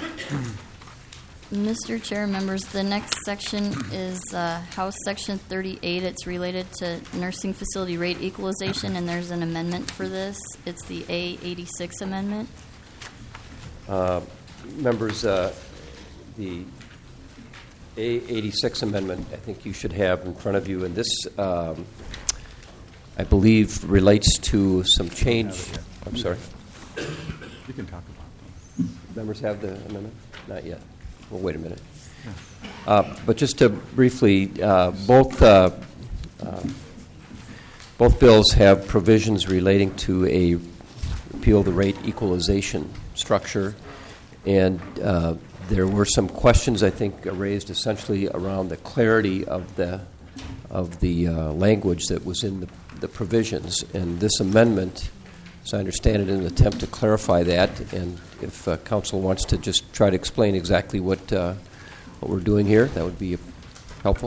Mister Chair, members, the next section is uh, House Section thirty-eight. It's related to nursing facility rate equalization, and there's an amendment for this. It's the A eighty-six amendment. Uh, members, uh, the A eighty-six amendment, I think you should have in front of you, and this, um, I believe, relates to some change. I'm sorry. You can talk about it. Members have the amendment? Not yet. Well, wait a minute. Uh, but just to briefly, uh, both uh, uh, both bills have provisions relating to a repeal of the rate equalization structure, and uh, there were some questions, I think, raised essentially around the clarity of the of the uh, language that was in the, the provisions. And this amendment, as I understand it, in an attempt to clarify that, and if uh, council wants to just try to explain exactly what uh, what we're doing here, that would be helpful.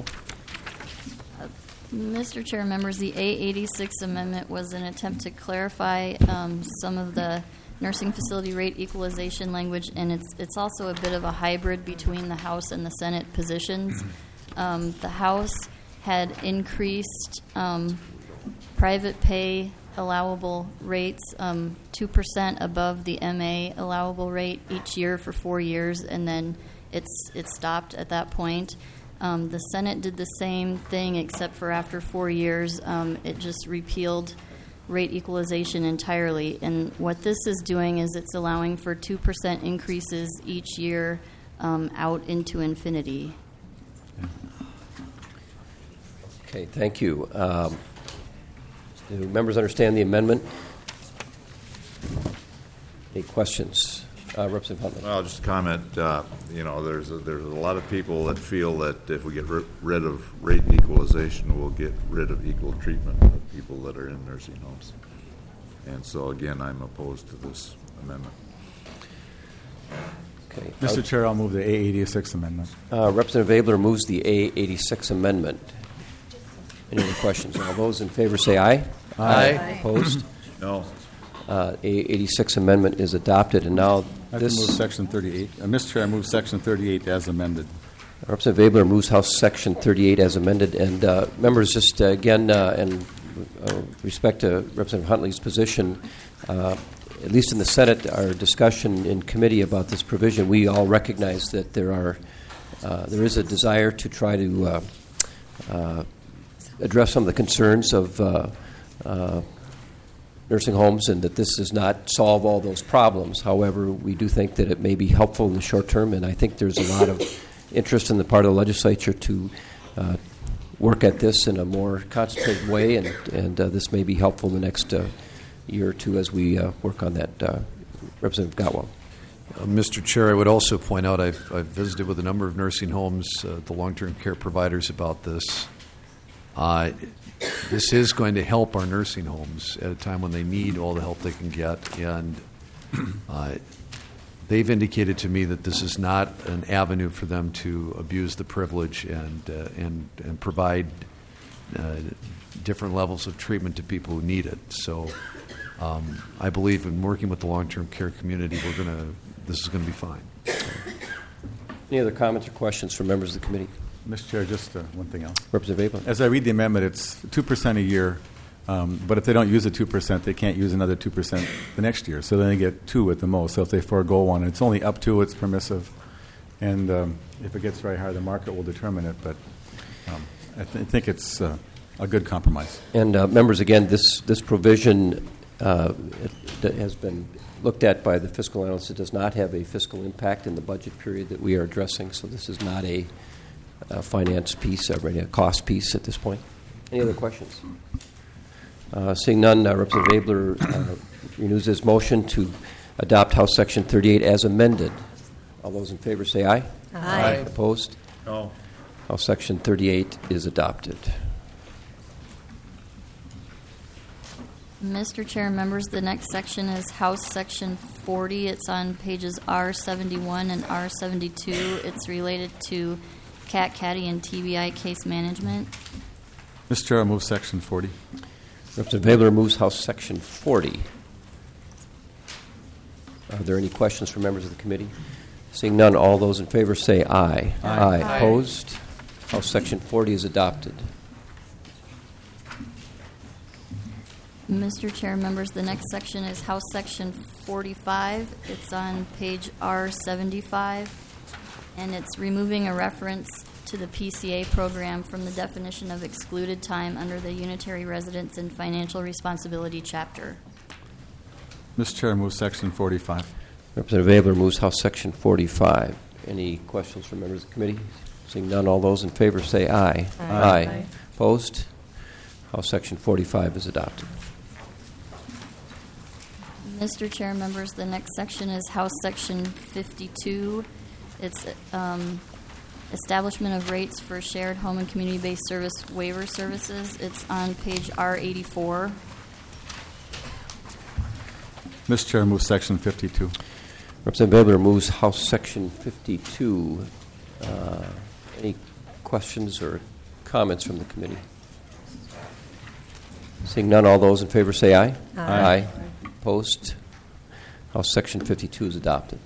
Mister Chair, members, the A eighty-six amendment was an attempt to clarify um, some of the nursing facility rate equalization language, and it's it's also a bit of a hybrid between the House and the Senate positions. Um, the House had increased um, private pay allowable rates um, two percent above the M A allowable rate each year for four years, and then it's it stopped at that point. Um, the Senate did the same thing, except for after four years, um, it just repealed rate equalization entirely. And what this is doing is it's allowing for two percent increases each year um, out into infinity. Okay, thank you. Um, do members understand the amendment? Any questions? Uh, Representative Huntley. Well, just a comment, uh, you know, there's a, there's a lot of people that feel that if we get ri- rid of rate equalization, we'll get rid of equal treatment of people that are in nursing homes. And so, again, I'm opposed to this amendment. Okay. Mister Chair, I'll move the A eighty-six amendment. Uh, Representative Abler moves the A eighty-six amendment. Any other questions? All those in favor say aye. Aye. Opposed? No. Uh, A eighty-six amendment is adopted, and now I this... can move Section thirty-eight. Uh, Mister Chair, I move Section thirty-eight as amended. Representative Abler moves House Section thirty-eight as amended. And uh, members, just uh, again, uh, and uh, respect to Representative Huntley's position, uh, at least in the Senate, our discussion in committee about this provision, we all recognize that there are uh, there is a desire to try to uh, uh, address some of the concerns of uh, uh, nursing homes, and that this does not solve all those problems. However, we do think that it may be helpful in the short term, and I think there's a lot of interest on the part of the legislature to uh, work at this in a more concentrated way, and, and uh, this may be helpful in the next uh, year or two as we uh, work on that. Uh, Representative Gottwald. Uh, Mister Chair, I would also point out I've, I've visited with a number of nursing homes, uh, the long-term care providers about this. Uh, this is going to help our nursing homes at a time when they need all the help they can get, and uh, they've indicated to me that this is not an avenue for them to abuse the privilege and uh, and and provide uh, different levels of treatment to people who need it. So, um, I believe in working with the long-term care community, we're going to this is going to be fine. Any other comments or questions from members of the committee? Mister Chair, just uh, one thing else. Representative Abler. As I read the amendment, it's two percent a year, um, but if they don't use the two percent, they can't use another two percent the next year. So then they get two at the most. So if they forego one, it's only up to, it's permissive. And um, if it gets very high, the market will determine it. But um, I, th- I think it's uh, a good compromise. And uh, members, again, this this provision uh, it, it has been looked at by the fiscal analyst. It does not have a fiscal impact in the budget period that we are addressing. So this is not a, a finance piece, or a cost piece at this point. Any other questions? Uh, seeing none, uh, Representative Abler uh, renews his motion to adopt House Section thirty-eight as amended. All those in favor say aye. Aye. Opposed? No. House Section thirty-eight is adopted. Mister Chair, members, the next section is House Section forty. It's on pages R seventy-one and R seventy-two. It's related to CAT, CADDY, and T B I case management. Mister Chair, I move Section forty. Representative Abler moves House Section forty. Are there any questions from members of the committee? Seeing none, all those in favor say aye. Aye. Aye. Aye. Opposed? House Section forty is adopted. Mister Chair, members, the next section is House Section forty-five. It's on page R seventy-five, and it's removing a reference to the P C A program from the definition of excluded time under the Unitary Residence and Financial Responsibility chapter. Mister Chair, I move Section forty-five. Representative Abler moves House Section forty-five. Any questions from members of the committee? Seeing none, all those in favor say aye. Aye. Aye. Aye. Opposed? House Section forty-five is adopted. Mister Chair, members, the next section is House Section fifty-two. It's um, establishment of rates for shared home and community-based service waiver services. It's on page R eighty-four. Mister Chair, I move Section fifty-two. Representative Abler moves House Section fifty-two. Uh, any questions or comments from the committee? Seeing none, all those in favor say aye. Aye. Aye. Opposed? House Section fifty-two is adopted.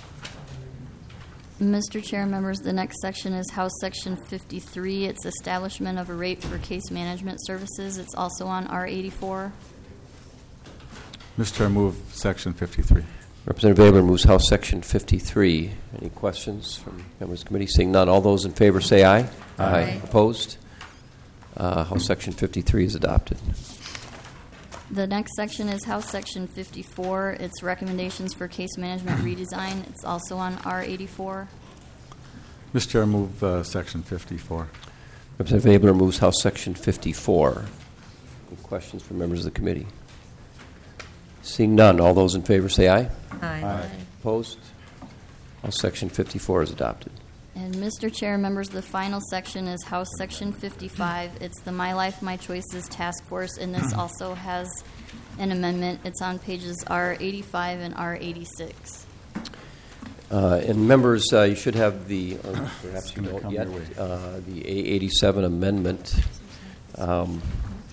Mister Chair, members, the next section is House Section fifty-three. It's establishment of a rate for case management services. It's also on R eighty-four. Mister Chair, I move Section fifty-three. Representative Abler moves House Section fifty-three. Any questions from members of the committee? Seeing none, all those in favor say aye. Aye. Opposed? Uh, House Section fifty-three is adopted. The next section is House Section fifty-four. It's recommendations for case management redesign. It's also on R eighty-four. Mister Chair, I move uh, Section fifty-four. Representative Abler moves House Section fifty-four. Any questions from members of the committee? Seeing none, all those in favor say aye. Aye. Opposed? House Section fifty-four is adopted. And Mister Chair, members, the final section is House Section fifty-five. It's the My Life, My Choices Task Force, and this also has an amendment. It's on pages R eighty-five and R eighty-six. Uh, and members, uh, you should have the, or perhaps you gonna don't come yet, your way. uh, the A eighty-seven amendment. Um,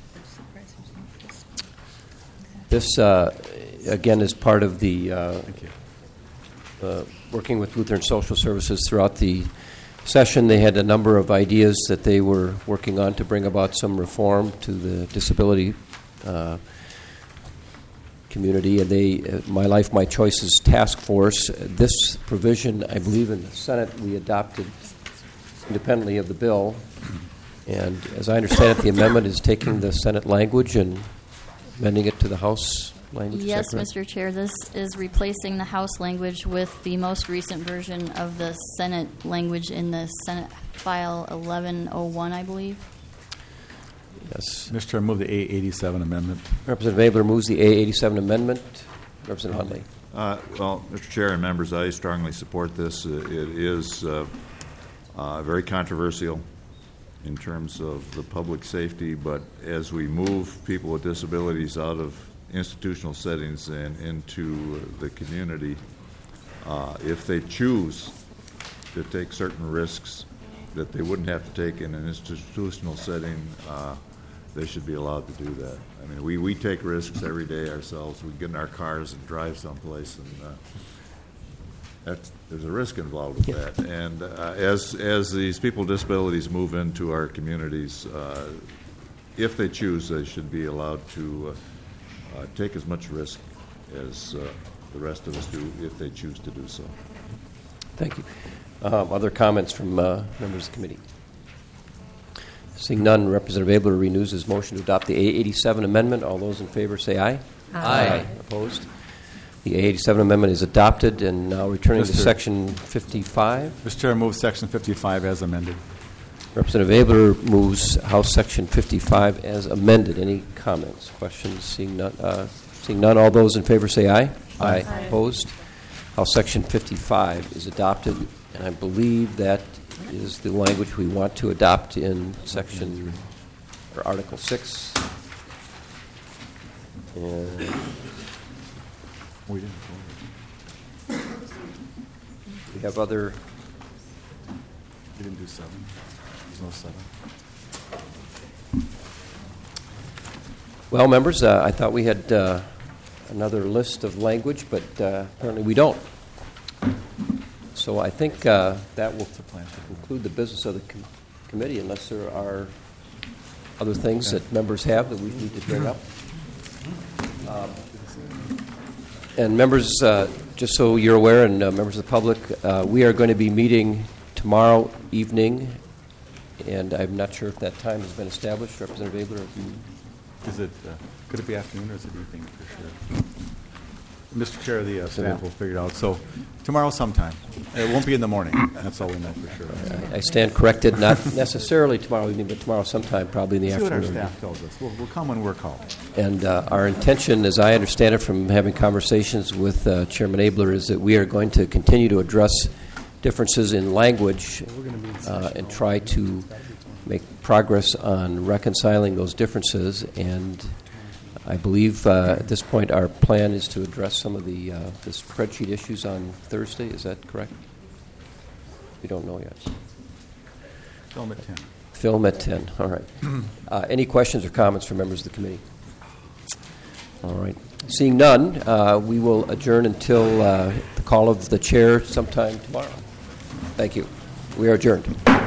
this, uh, again, is part of the uh, Thank you. uh, working with Lutheran Social Services throughout the session. They had a number of ideas that they were working on to bring about some reform to the disability uh, community, and they, uh, My Life, My Choices Task Force, uh, this provision, I believe in the Senate, we adopted independently of the bill, and as I understand it, the amendment is taking the Senate language and amending it to the House language. Yes, Is that correct? Mister Chair, this is replacing the House language with the most recent version of the Senate language in the Senate File eleven oh one, I believe. Yes. Mister Chair, move the A eighty-seven amendment. Representative Abler moves the A eighty-seven amendment. Representative Huntley. Uh, Well, Mister Chair and members, I strongly support this. Uh, It is uh, uh, very controversial in terms of the public safety, but as we move people with disabilities out of institutional settings and into the community, uh, if they choose to take certain risks that they wouldn't have to take in an institutional setting, uh, they should be allowed to do that. I mean, we, we take risks every day ourselves. We get in our cars and drive someplace, and uh, that's, there's a risk involved with that. And uh, as as these people with disabilities move into our communities, uh, if they choose, they should be allowed to uh, uh, take as much risk as uh, the rest of us do if they choose to do so. Thank you. Um, other comments from uh, members of the committee? Seeing none, Representative Abler renews his motion to adopt the A eighty-seven amendment. All those in favor say aye. Aye. Opposed? The A eighty-seven amendment is adopted. And now returning to Mister Section fifty-five. Mister Chair, move Section fifty-five as amended. Representative Abler moves House Section fifty-five as amended. Any comments, questions? Seeing none, uh, seeing none, all those in favor say aye. Aye. Aye. Opposed? House Section fifty-five is adopted, and I believe that is the language we want to adopt in Section or Article six. And We didn't vote. we have other. We didn't do seven. There's no seven. Well, members, uh, I thought we had uh, another list of language, but uh, apparently we don't. So I think uh, that will conclude the business of the com- committee, unless there are other things that members have that we need to bring up. Um, and members, uh, just so you're aware, and uh, members of the public, uh, we are going to be meeting tomorrow evening, and I'm not sure if that time has been established. Representative Abler, if you... Is it, uh, could it be afternoon or is it evening for sure? Mister Chair, the uh, staff will figure it out. So tomorrow sometime. It won't be in the morning. That's all we know for sure. I stand corrected, not necessarily tomorrow evening, but tomorrow sometime, probably in the See what our afternoon. staff tells us. We'll, we'll come when we're called. And uh, our intention, as I understand it from having conversations with uh, Chairman Abler, is that we are going to continue to address differences in language uh, and try to make progress on reconciling those differences. And I believe uh, at this point our plan is to address some of the, uh, the spreadsheet issues on Thursday. Is that correct? We don't know yet. Film at ten. Film at ten. All right. Uh, any questions or comments from members of the committee? All right. Seeing none, uh, we will adjourn until uh, the call of the chair sometime tomorrow. Thank you. We are adjourned.